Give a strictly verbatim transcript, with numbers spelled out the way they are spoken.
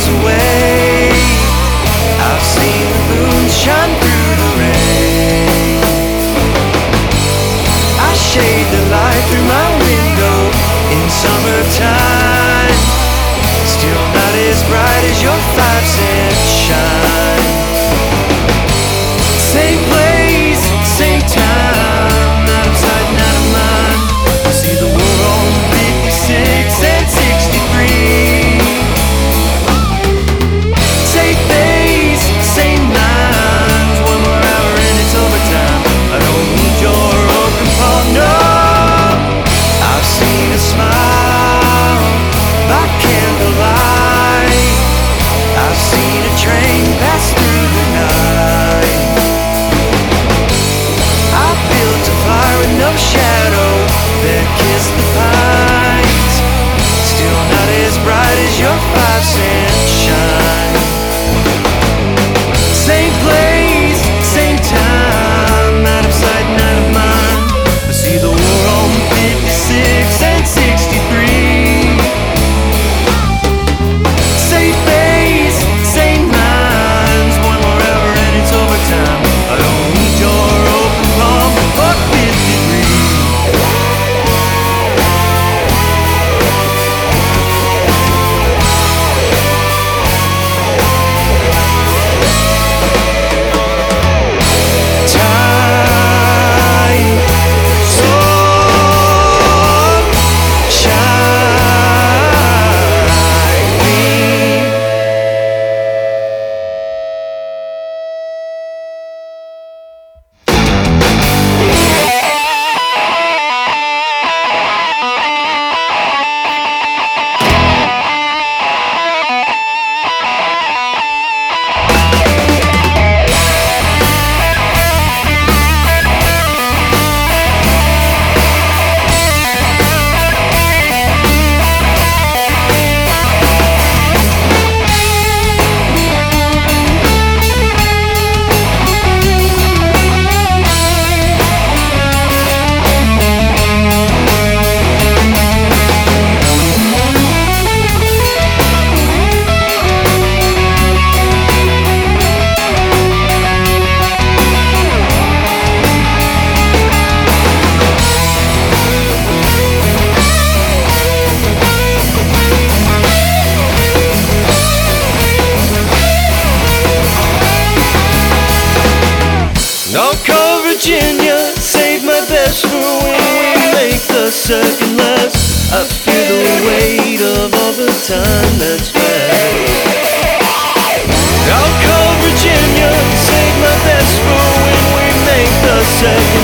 away. I've seen the moon shine through the rain. I shade the light through my window in summertime, still not as bright as your five cent shine. Same place, same time, out of sight and out of mind. I see the world on fifty-six and sixty-three. Same face, same lines, one more hour and it's overtime. I don't need your open palm, no. I've seen a smile by candlelight. I've seen a train pass through the night. I built a fire with no shadow that kissed the pines, still not as bright as your five cent shine. Same place, same time, out of sight and out of mind. I see the war on fifty-six and sixty-three. Same face, same lines, one more hour and it's overtime. I don't need your open palm or fifty-three. Time, so shining. I'll call Virginia, save my best for when we make the second last. I feel the weight of all the time that's passed. I'll call Virginia, save my best for when we make the second